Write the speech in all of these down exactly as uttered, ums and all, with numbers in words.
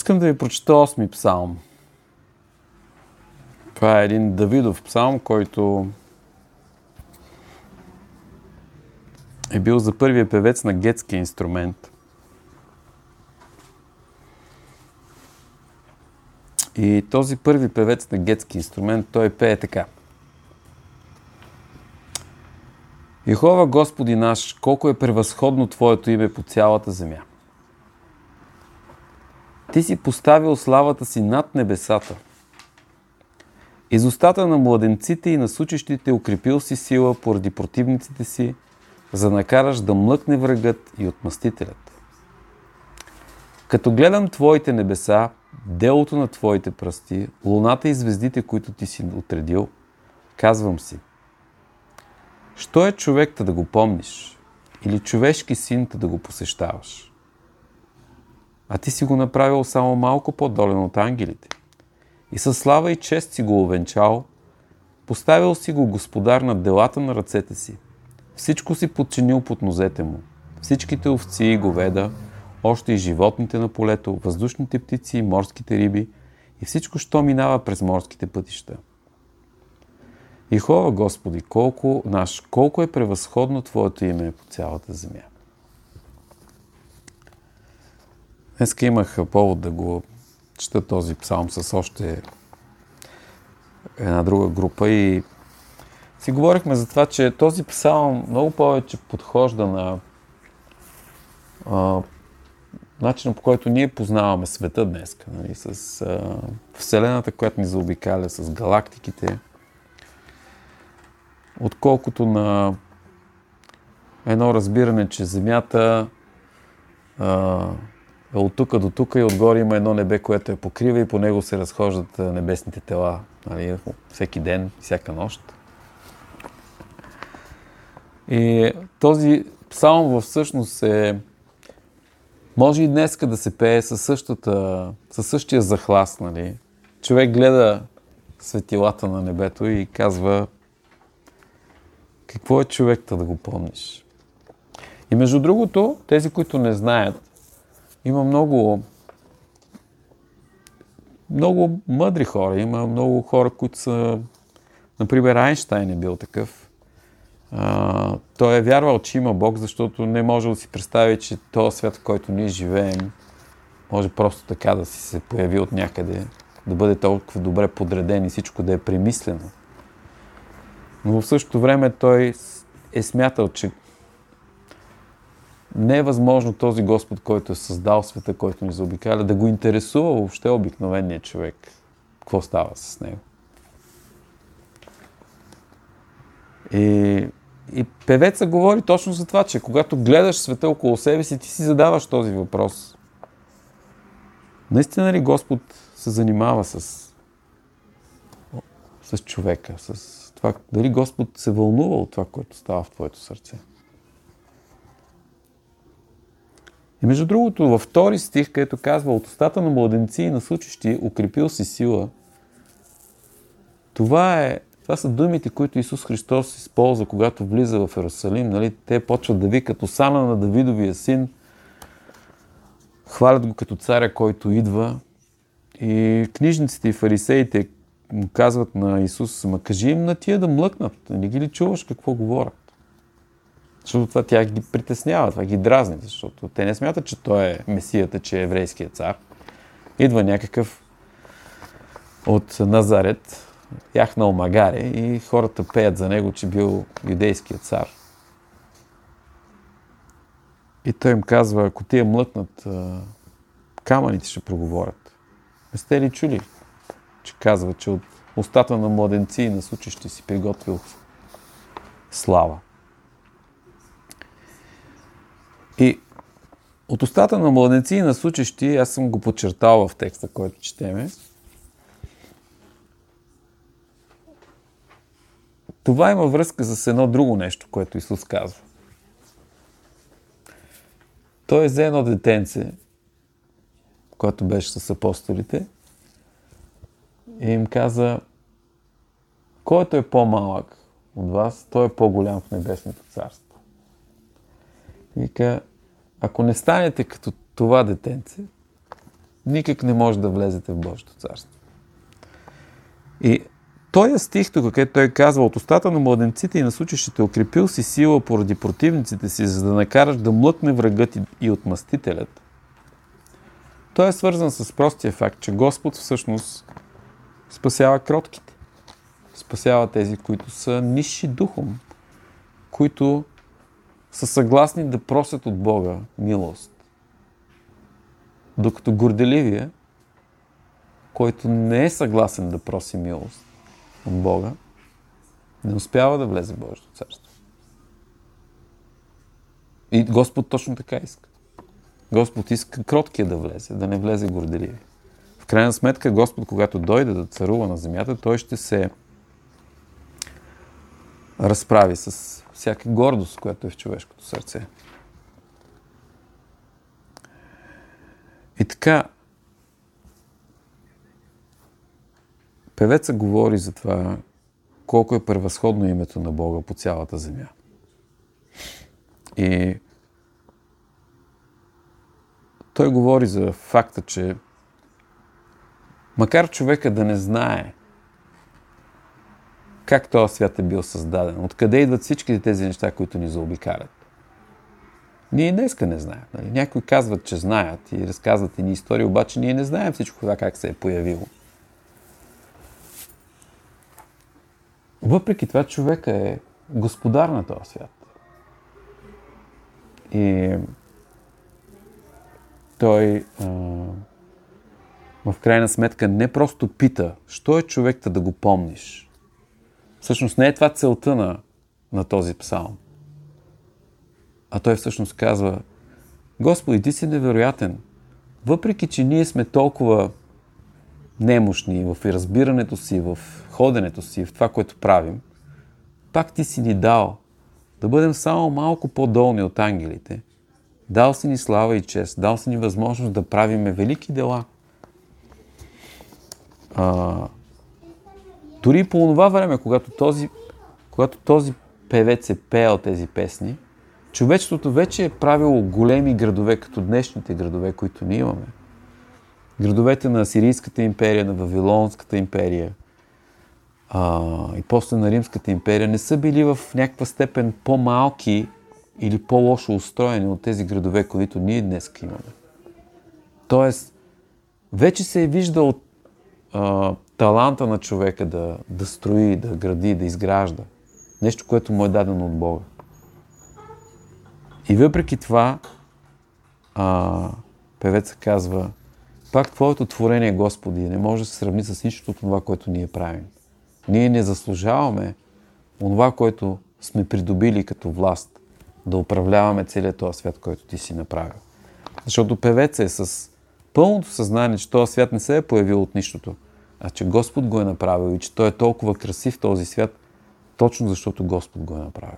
Искам да ви прочета осми псалм. Това е един Давидов псалм, който е бил за първия певец на гетски инструмент. И този първи певец на гетски инструмент, той пее така. Йехова, Господи наш, колко е превъзходно Твоето име по цялата земя. Ти си поставил славата си над небесата. Из устата на младенците и на сучещите укрепил си сила поради противниците си, за да накараш да млъкне врагът и отмъстителят. Като гледам Твоите небеса, делото на Твоите пръсти, луната и звездите, които Ти си отредил, казвам си, що е човек да го помниш, или човешки син да го посещаваш? А Ти си го направил само малко по-долен от ангелите. И със слава и чест си го увенчал, поставил си го господар над делата на ръцете си. Всичко си подчинил под нозете му. Всичките овци и говеда, още и животните на полето, въздушните птици, морските риби и всичко, що минава през морските пътища. Йехова, Господи, колко наш, колко е превъзходно Твоето име по цялата земя. Днеска имах повод да го чета този псалм с още една друга група и си говорихме за това, че този псалм много повече подхожда на а, начина, по който ние познаваме света днес, нали, с а, Вселената, която ни заобикаля, с галактиките, отколкото на едно разбиране, че Земята а, е от тука до тука и отгоре има едно небе, което е покрива и по него се разхождат небесните тела, нали, всеки ден, всяка нощ. И този псалм всъщност е, може и днеска да се пее със, същата, със същия захлас. Нали. Човек гледа светилата на небето и казва, какво е човекта да го помниш? И между другото, тези, които не знаят, има много, много мъдри хора. Има много хора, които са, например, Айнщайн е бил такъв. Uh, той е вярвал, че има Бог, защото не може да си представи, че този свят, в който ние живеем, може просто така да си се появи от някъде, да бъде толкова добре подреден и всичко да е премислено. Но в същото време той е смятал, че не е възможно този Господ, който е създал света, който ни заобикаля, да го интересува въобще обикновения човек. Какво става с него? И, и певеца говори точно за това, че когато гледаш света около себе си, ти си задаваш този въпрос. Наистина ли Господ се занимава с, с човека, с това, дали Господ се вълнува от това, което става в твоето сърце? И между другото, във втори стих, където казва, от устата на младенци и на сучещи укрепил си сила, това е Това са думите, които Исус Христос използва, когато влиза в Йерусалим. Нали? Те почват да викат Осана на Давидовия син, хвалят го като царя, който идва. И книжниците и фарисеите му казват на Исус, ма кажи им на тия да млъкнат. Не ги ли чуваш какво говорят? Защото това тя ги притеснява, това ги дразни, защото те не смятат, че той е Месията, че е еврейският цар. Идва някакъв от Назарет, яхнал магаре и хората пеят за него, че бил юдейският цар. И той им казва, ако тия млъкнат, камъните ще проговорят. Не сте ли чули, че казва, че от устата на младенци и на сучещи си приготвил слава? И от устата на младенци и на сучещи, аз съм го подчертал в текста, който четеме, това има връзка с едно друго нещо, което Исус казва. Той взе едно детенце, което беше с апостолите, и им каза, който е по-малък от вас, той е по-голям в небесното царство. И вика, ако не станете като това детенце, никак не може да влезете в Божието царство. И този стих тук, където той казва: от устата на младенците и на сучещите укрепил си сила поради противниците си, за да накараш да млъкне врагът и отмъстителят. Той е свързан с простия факт, че Господ всъщност спасява кротките. Спасява тези, които са нисши духом, които са съгласни да просят от Бога милост. Докато горделивия, който не е съгласен да проси милост от Бога, не успява да влезе в Божието царство. И Господ точно така иска. Господ иска кроткия да влезе, да не влезе горделивия. В крайна сметка Господ, когато дойде да царува на земята, той ще се разправи с всяка гордост, която е в човешкото сърце. И така, певеца говори за това колко е превъзходно името на Бога по цялата земя. И той говори за факта, че макар човека да не знае как този свят е бил създаден, откъде идват всички тези неща, които ни заобикалят, ние и днеска не знаем. Нали? Някои казват, че знаят и разказват едни истории, обаче ние не знаем всичко това как се е появило. Въпреки това, човека е господар на този свят. И той а, в крайна сметка не просто пита, що е човекта да го помниш. Всъщност не е това целта на, на този псалм. А той всъщност казва: Господи, ти си невероятен. Въпреки че ние сме толкова немощни в разбирането си, в ходенето си, в това, което правим, пак ти си ни дал да бъдем само малко по-долни от ангелите. Дал си ни слава и чест, дал си ни възможност да правиме велики дела. А, дори по това време, когато този, когато този певец е пеел тези песни, човечеството вече е правило големи градове, като днешните градове, които ние имаме. Градовете на Асирийската империя, на Вавилонската империя а, и после на Римската империя не са били в някаква степен по-малки или по-лошо устроени от тези градове, които ние днес имаме. Тоест, вече се е виждал а, таланта на човека да, да строи, да гради, да изгражда. Нещо, което му е дадено от Бога. И въпреки това, а, певеца казва: пак Твоето творение, Господи, не може да се сравни с нищо от това, което ние правим. Ние не заслужаваме онова, което сме придобили като власт, да управляваме целият този свят, който Ти си направил. Защото певеца е с пълното съзнание, че този свят не се е появил от нищото, а че Господ го е направил и че той е толкова красив този свят, точно защото Господ го е направил.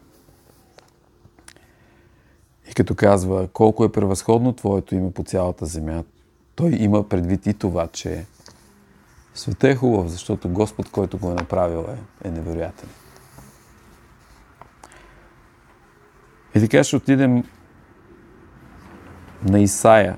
И като казва колко е превъзходно Твоето име по цялата земя, той има предвид и това, че светът е хубав, защото Господ, който го е направил, е, е невероятен. И така ще отидем на Исаия,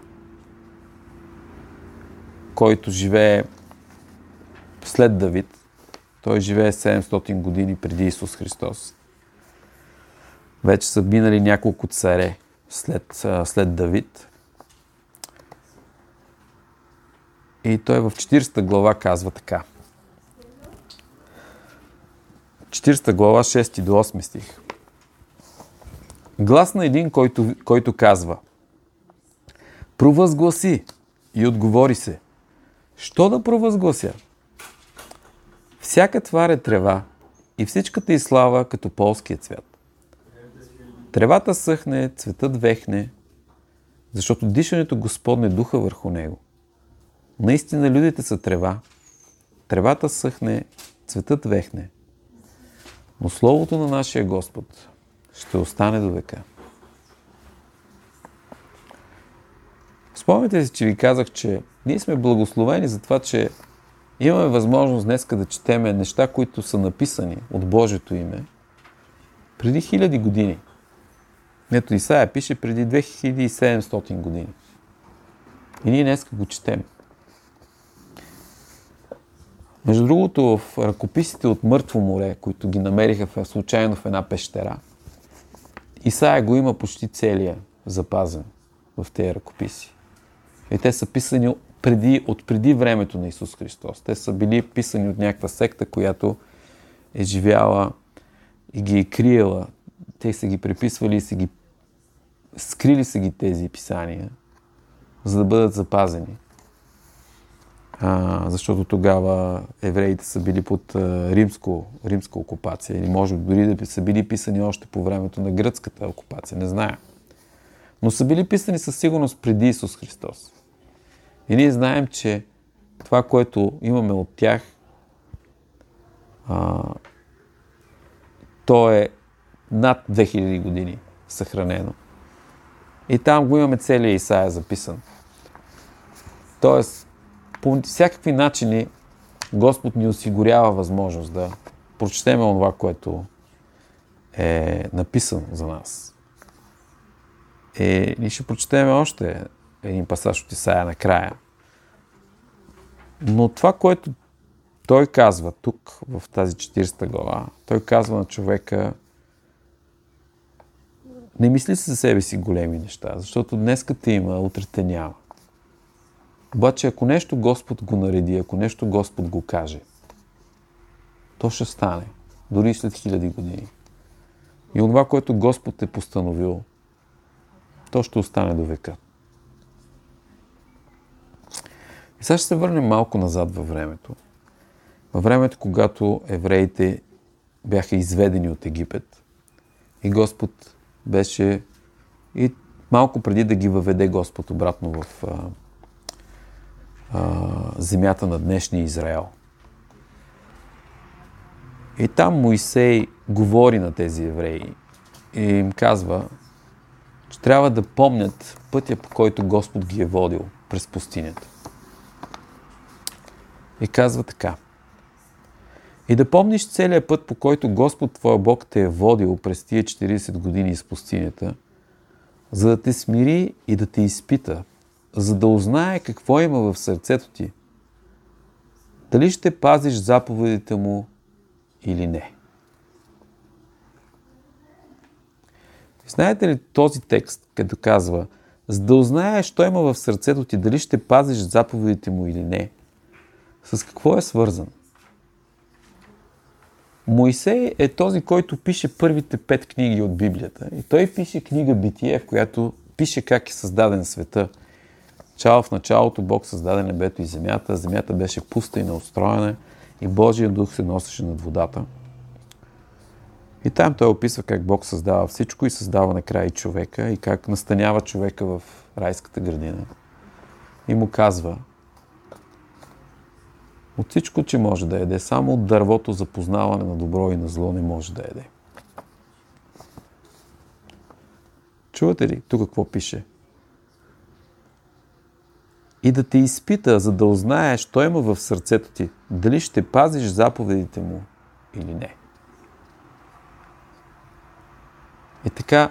който живее след Давид. Той живее седемстотин години преди Исус Христос. Вече са минали няколко царе след, след Давид. И той в четиридесета глава казва така. четиридесета глава, шести до осми стих. Глас на един, който, който казва: провъзгласи, и отговори се: що да провъзглася? Всяка твар е трева и всичката й слава като полския цвят. Тревата съхне, цветът вехне, защото дишането Господне духа върху него. Наистина людите са трева, тревата съхне, цветът вехне, но словото на нашия Господ ще остане до века. Спомняте си, че ви казах, че ние сме благословени за това, че имаме възможност днеска да четеме неща, които са написани от Божието име преди хиляди години. Ето Исаия пише преди две хиляди и седемстотин години. И ние днес го четем. Между другото, в ръкописите от Мъртво море, които ги намериха в, случайно в една пещера, Исаия го има почти целия запазен в тези ръкописи. И те са писани преди, от преди времето на Исус Христос. Те са били писани от някаква секта, която е живяла и ги е криела. Те са ги преписвали и са ги скрили са ги тези писания, за да бъдат запазени. А, защото тогава евреите са били под а, римско, римска окупация или може дори да са били писани още по времето на гръцката окупация, не зная. Но са били писани със сигурност преди Исус Христос. И ние знаем, че това, което имаме от тях, а, то е над две хиляди години съхранено. И там го имаме целия Исаия записан. Тоест, по всякакви начини Господ ни осигурява възможност да прочетем това, което е написано за нас. И ние ще прочетем още един пасаж от Исаия накрая. Но това, което той казва тук, в тази четиридесета глава, той казва на човека: не мисли си за себе си големи неща, защото днеска те има, утре те няма. Обаче, ако нещо Господ го нареди, ако нещо Господ го каже, то ще стане, дори след хиляди години. И това, което Господ е постановил, то ще остане до века. И сега ще се върнем малко назад във времето. Във времето, когато евреите бяха изведени от Египет и Господ беше и малко преди да ги въведе Господ обратно в а, а, земята на днешния Израел. И там Моисей говори на тези евреи и им казва, че трябва да помнят пътя, по който Господ ги е водил през пустинята. И казва така: и да помниш целият път, по който Господ твой Бог те е водил през тия четиридесет години из пустинята, за да те смири и да те изпита, за да узнае какво има в сърцето ти, дали ще пазиш заповедите му или не. И знаете ли този текст, като казва, за да узнаеш, що има в сърцето ти, дали ще пазиш заповедите му или не, с какво е свързан? Моисей е този, който пише първите пет книги от Библията. И той пише книга Битие, в която пише как е създаден света. Чало в началото Бог създаде небето и земята. Земята беше пуста и неустроена и Божия дух се носеше над водата. И там той описва как Бог създава всичко и създава накрая и човека и как настанява човека в райската градина. И му казва: от всичко, че може да яде, само от дървото за познаване на добро и на зло не може да яде. Чувате ли тук какво пише? И да те изпита, за да узнаеш, що има в сърцето ти, дали ще пазиш заповедите му или не. И така,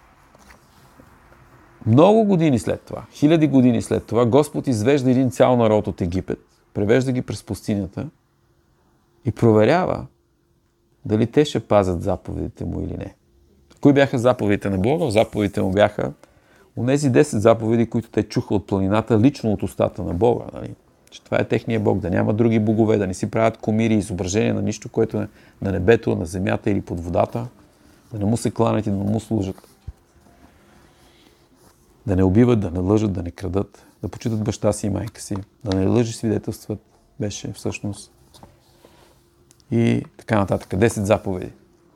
много години след това, хиляди години след това, Господ извежда един цял народ от Египет, превежда ги през пустинята и проверява дали те ще пазят заповедите му или не. Кои бяха заповедите на Бога? Заповедите му бяха онези десет заповеди, които те чуха от планината, лично от устата на Бога. Нали? Че това е техния Бог, да няма други богове, да не си правят кумири, изображения на нищо, което е на небето, на земята или под водата, да не му се кланят и да не му служат. Да не убиват, да не лъжат, да не крадат, да почитат баща си и майка си, да не лъжи свидетелстват, беше всъщност. И така нататък. Десет заповеди.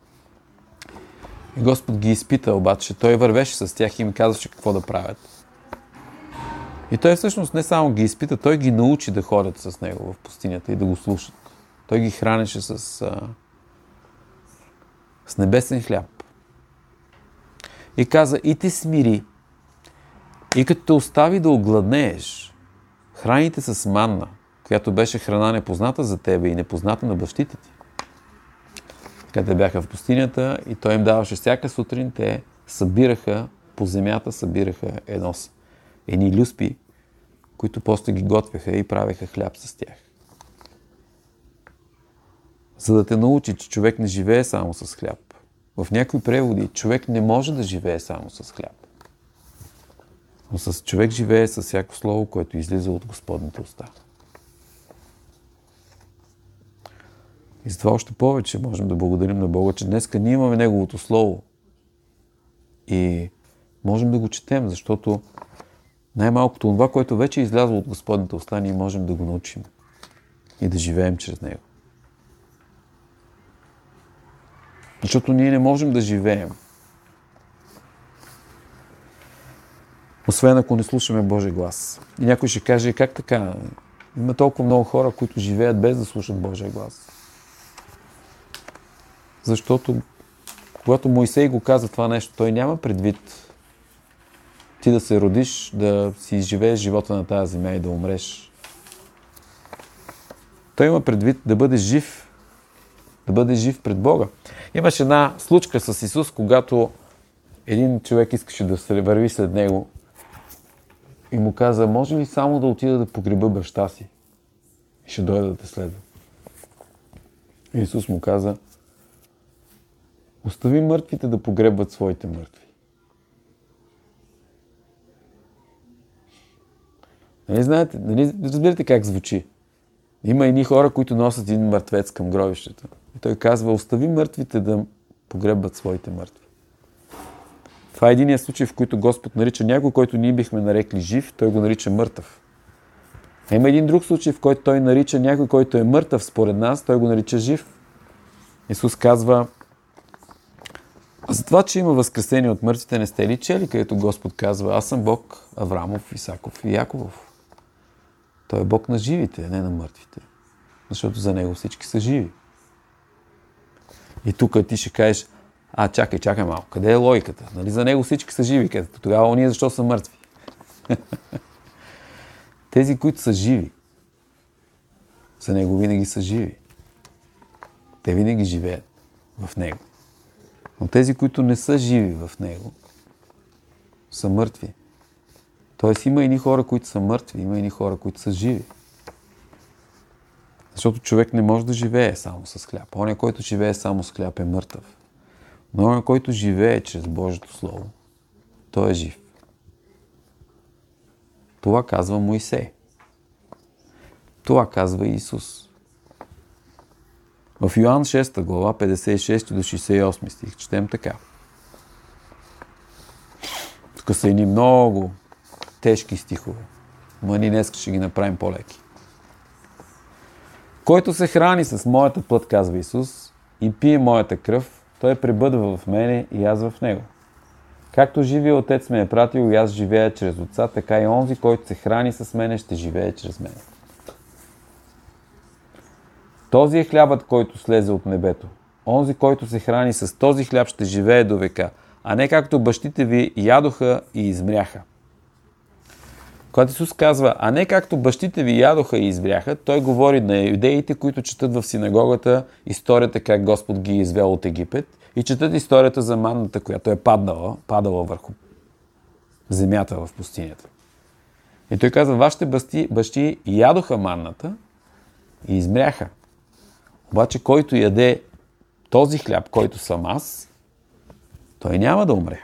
И Господ ги изпита, обаче той вървеше с тях и им казваше какво да правят. И той всъщност не само ги изпита, той ги научи да ходят с него в пустинята и да го слушат. Той ги хранеше с, а, с небесен хляб. И каза: и те смири. И като те остави да огладнееш, храните с манна, която беше храна непозната за тебе и непозната на бащите ти. Така те бяха в пустинята и той им даваше всяка сутрин, те събираха по земята, събираха едно, едни люспи, които после ги готвяха и правеха хляб с тях. За да те научи, че човек не живее само с хляб. В някои преводи човек не може да живее само с хляб. Но с човек живее с всяко слово, което излиза от Господните уста. И затова още повече можем да благодарим на Бога, че днеска ние имаме Неговото Слово. И можем да го четем, защото най-малкото това, което вече е излязло от Господните уста, ние можем да го научим и да живеем чрез него. Защото ние не можем да живеем, освен ако не слушаме Божия глас. И някой ще каже, как така? Има толкова много хора, които живеят без да слушат Божия глас. Защото когато Моисей го каза това нещо, той няма предвид ти да се родиш, да си изживееш живота на тази земя и да умреш. Той има предвид да бъдеш жив, да бъдеш жив пред Бога. Имаше една случка с Исус, когато един човек искаше да се върви след него и му каза, може ли само да отида да погреба баща си? И ще дойда да те следва. И Исус му каза, остави мъртвите да погребват своите мъртви. Нали знаете, нали разбирате как звучи? Има едни хора, които носят един мъртвец към гробището. И той казва, остави мъртвите да погребват своите мъртви. Това е единият случай, в който Господ нарича някой, който ние бихме нарекли жив, той го нарича мъртъв. А има един друг случай, в който той нарича някой, който е мъртъв според нас, той го нарича жив. Исус казва, за това, че има възкресение от мъртвите, не сте ли чели, където Господ казва, аз съм Бог Аврамов, Исаков и Яковов. Той е Бог на живите, не на мъртвите. Защото за него всички са живи. И тук ти ще кажеш, а чакай, чакай малко, къде е логиката? Нали за него всички са живи, където тогава ония защо са мъртви? Тези, които са живи, за него винаги са живи. Те винаги живеят в него. Но тези, които не са живи в него, са мъртви. Тоест има едни хора, които са мъртви, има едни хора, които са живи. Защото човек не може да живее само с хляб. Оня, който живее само с хляб, е мъртъв. Но оня, който живее чрез Божието Слово, той е жив. Това казва Моисей. Това казва Исус. В Йоан шеста глава, петдесет и шести до шейсет и осми стих, четем така. Тук са едни много тежки стихове. Но ние днес ще ги направим по-леки. Който се храни с моята плът, казва Исус, и пие моята кръв, той пребъдва в мене и аз в него. Както живия Отец ме е пратил и аз живея чрез Отца, така и онзи, който се храни с мене, ще живее чрез мене. Този е хлябът, който слезе от небето. Онзи, който се храни с този хляб, ще живее до века, а не както бащите ви ядоха и измряха. Когато Исус казва, а не както бащите ви ядоха и измряха, той говори на юдеите, които четат в синагогата историята как Господ ги е извел от Египет и четат историята за манната, която е паднала, падала върху земята в пустинята. И той казва, вашите бащи, бащи ядоха манната и измряха. Обаче, който яде този хляб, който съм аз, той няма да умре.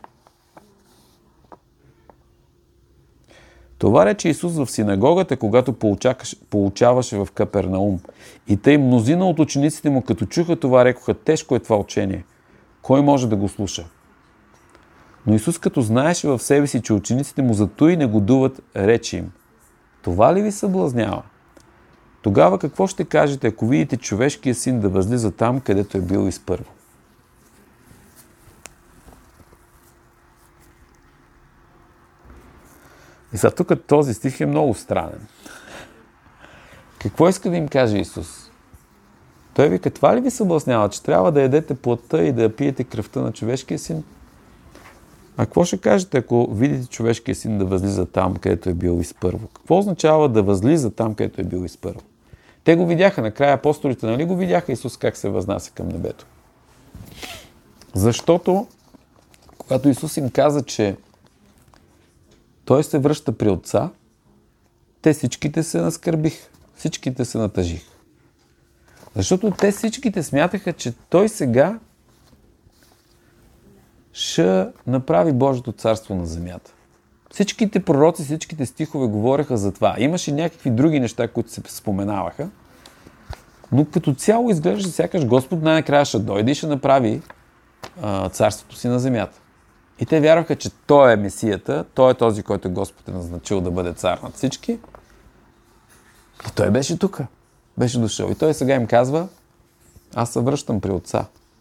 Това рече Исус в синагогата, когато получаваше в Капернаум. И тъй мнозина от учениците му, като чуха това, рекоха, тежко е това учение. Кой може да го слуша? Но Исус, като знаеше в себе си, че учениците му зато и негодуват, рече им, това ли ви съблазнява? Тогава какво ще кажете, ако видите човешкия син да възлиза там, където е бил изпърво? И сега тук този стих е много странен. Какво иска да им каже Исус? Той вика, това ли ви съблазнява, че трябва да ядете плътта и да пиете кръвта на човешкия син? А какво ще кажете, ако видите човешкия син да възлиза там, където е бил изпърво? Какво означава да възлиза там, където е бил изпърво? Те го видяха, накрая апостолите, нали го видяха Исус как се възнася към небето? Защото, когато Исус им каза, че Той се връща при Отца, те всичките се наскърбих, всичките се натъжих. Защото те всичките смятаха, че той сега ще направи Божието царство на земята. Всичките пророци, всичките стихове говореха за това. Имаше някакви други неща, които се споменаваха, но като цяло изглежда сякаш Господ най-накрая ще дойде и ще направи а, царството си на земята. И те вярваха, че той е Месията, той е този, който Господ е назначил да бъде цар над всички. И той беше тук, беше дошъл. И той сега им казва, аз се връщам при Отца.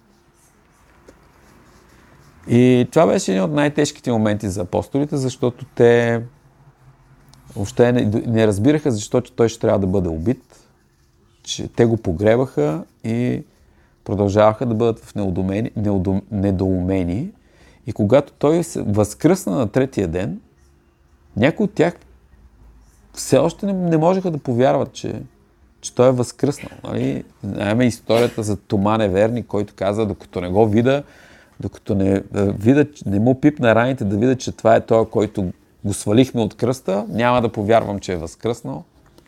И това беше един от най-тежките моменти за апостолите, защото те въобще не, не разбираха, защото той ще трябва да бъде убит, че те го погребаха и продължаваха да бъдат в неудомени, неудом, недоумени. И когато той се възкръсна на третия ден, някои от тях все още не, не можеха да повярват, че, че той е възкръснал. Нали? Знаеме историята за Тома неверник, който каза, докато не го видя, докато не, видя, не му пипна раните да видя, че това е той, който го свалихме от кръста, няма да повярвам, че е възкръснал.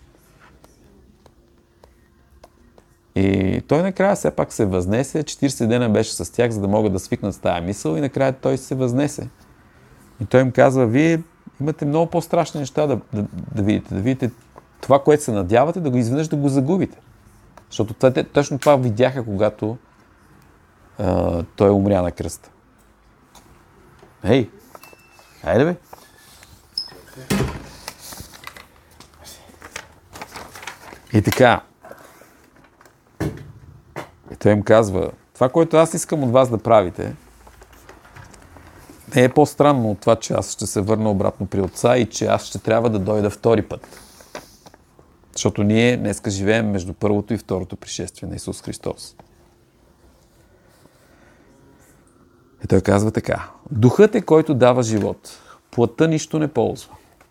И той накрая все пак се възнесе, четирийсет дена беше с тях, за да могат да свикнат с тая мисъл и накрая той се възнесе. И той им казва, вие имате много по-страшни неща да, да, да видите, да видите това, което се надявате, да го изведнъж да го загубите. Защото това, те, точно това видяха, когато а, той умря на кръста. Ей, хайде бе! И така, и той им казва, това, което аз искам от вас да правите, не е по-странно от това, че аз ще се върна обратно при Отца и че аз ще трябва да дойда втори път. Защото ние днеска живеем между първото и второто пришествие на Исус Христос. И той казва така, духът е, който дава живот, плътта нищо не ползва.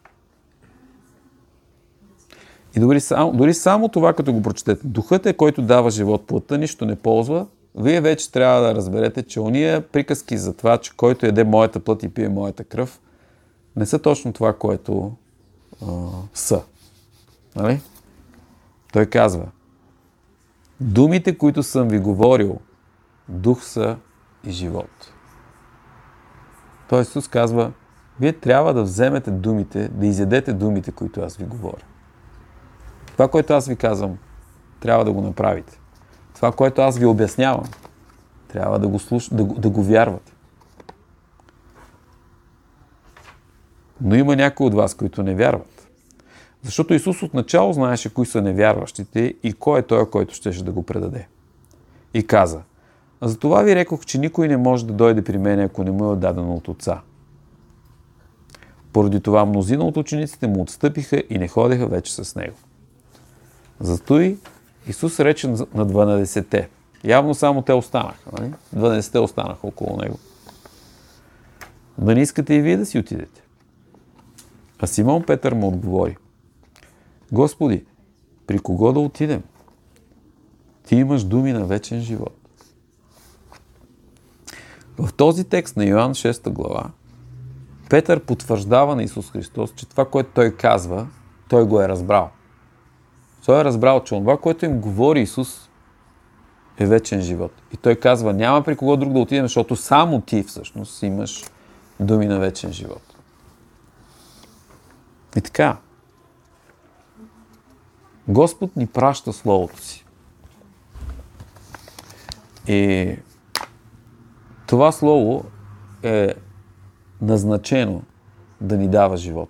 И дори само, дори само това, като го прочетете, духът е, който дава живот, плътта нищо не ползва, вие вече трябва да разберете, че ония приказки за това, че който яде моята плът и пие моята кръв, не са точно това, което а, са. Нали? Той казва, думите, които съм ви говорил, дух са и живот. Той Исус казва, вие трябва да вземете думите, да изядете думите, които аз ви говоря. Това, което аз ви казвам, трябва да го направите. Това, което аз ви обяснявам, трябва да го, слуш... да, го, да го вярвате. Но има някои от вас, които не вярват. Защото Исус отначало знаеше кои са невярващите и кой е той, който щеше да го предаде. И каза, а за това ви рекох, че никой не може да дойде при мен, ако не му е дадено от Отца. Поради това мнозина от учениците му отстъпиха и не ходеха вече с него. Зато и Исус рече на дванадесетте. Явно само те останаха. Нали? дванадесетте останаха около него. Да не искате и вие да си отидете. А Симон Петър му отговори. Господи, при кого да отидем? Ти имаш думи на вечен живот. В този текст на Йоан шеста глава Петър потвърждава на Исус Христос, че това, което той казва, той го е разбрал. Той е разбрал, че това, което им говори Исус, е вечен живот. И той казва, няма при кого друг да отидем, защото само ти всъщност имаш думи на вечен живот. И така, Господ ни праща Словото си. И това Слово е назначено да ни дава живот.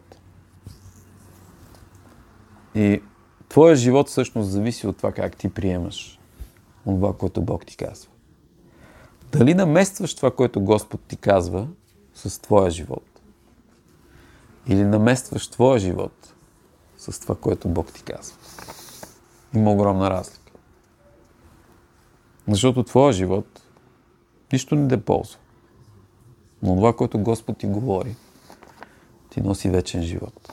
И твоя живот всъщност зависи от това как ти приемаш това, което Бог ти казва. Дали наместваш това, което Господ ти казва с твоя живот? Или наместваш твоя живот с това, което Бог ти казва? Има огромна разлика. Защото твоя живот нищо не те ползва. Но това, което Господ ти говори, ти носи вечен живот.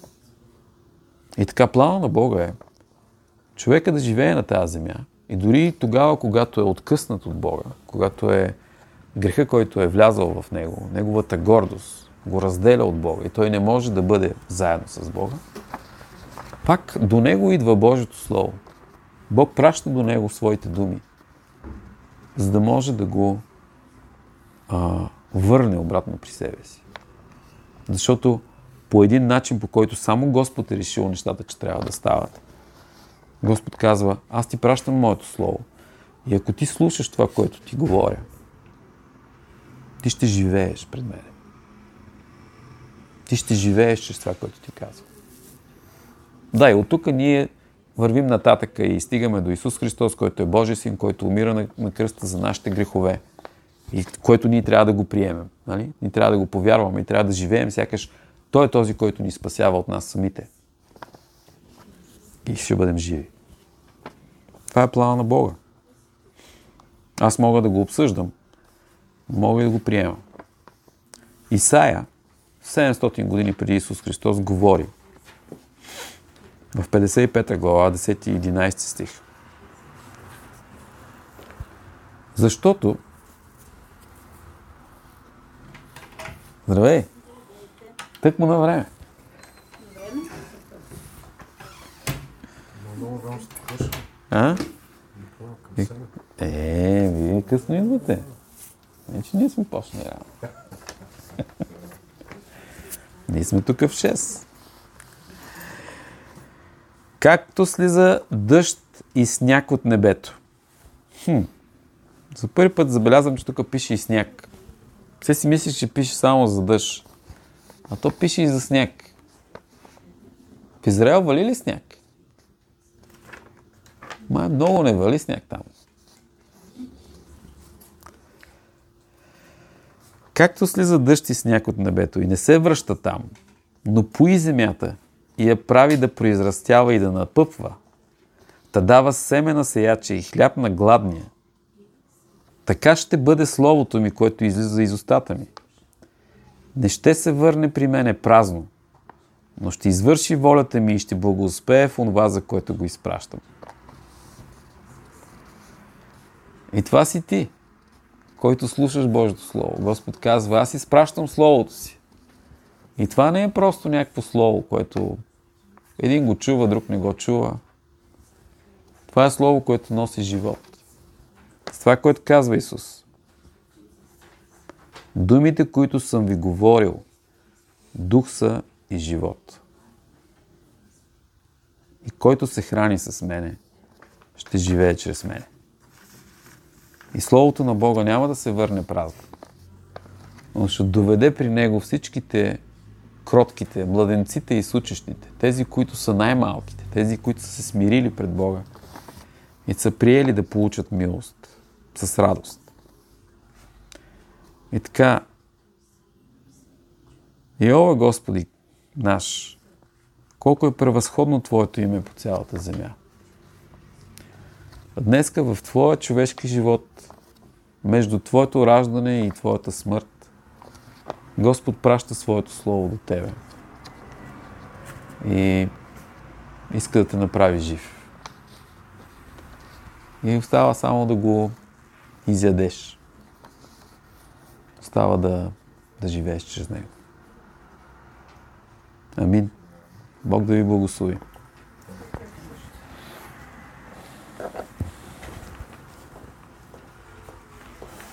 И така плана на Бога е човека да живее на тази земя и дори тогава, когато е откъснат от Бога, когато е греха, който е влязъл в него, неговата гордост го разделя от Бога и той не може да бъде заедно с Бога, Пак до него идва Божието Слово. Бог праща до него своите думи, за да може да го а, върне обратно при себе си. Защото по един начин, по който само Господ е решил нещата, че трябва да стават. Господ казва, аз ти пращам моето Слово. И ако ти слушаш това, което ти говоря, ти ще живееш пред мене. Ти ще живееш чрез това, което ти казва. Да, и от тук ние вървим нататък и стигаме до Исус Христос, който е Божий син, който умира на, на кръста за нашите грехове. И който ние трябва да го приемем. Нали? Ние трябва да го повярваме и трябва да живеем, сякаш Той е този, който ни спасява от нас самите. И ще бъдем живи. Това е плана на Бога. Аз мога да го обсъждам. Мога и да го приемам. Исаия, седемстотин години преди Исус Христос, говори в петдесет и пета глава, десети и единадесети стих. Защото Здравей! Тък му на време. А? Е, вие късно идвате. Не, че ние сме почнали рано. Ние сме тук в шест. Както слиза дъжд и сняг от небето. Хм. За първи път забелязвам, че тук пише и сняг. Все си мислиш, че пише само за дъжд. А то пише и за сняг. В Израел вали ли сняг? Май много не вали сняг там. Както слиза дъжд и сняг от небето и не се връща там, но пои земята и я прави да произрастява и да напъпва, та дава семе на сеяча и хляб на гладния, така ще бъде словото ми, което излиза из устата ми. Не ще се върне при мене празно, но ще извърши волята ми и ще благоуспее в онова, за което го изпращам. И това си ти, който слушаш Божието Слово. Господ казва, аз изпращам Словото си. И това не е просто някакво слово, което един го чува, друг не го чува. Това е слово, което носи живот. С това, което казва Исус. Думите, които съм ви говорил, дух са и живот. И който се храни с мене, ще живее чрез мене. И Словото на Бога няма да се върне празно, но ще доведе при Него всичките кротките, младенците и сучещите, тези, които са най-малките, тези, които са се смирили пред Бога и са приели да получат милост с радост. И така, Йова, Господи наш, колко е превъзходно Твоето име по цялата земя. Днеска в Твоя човешки живот, между Твоето раждане и Твоята смърт, Господ праща Своето Слово до Тебе. И иска да те направи жив. И остава само да го изядеш. Остава да, да живееш чрез него. Амин. Бог да ви благослови.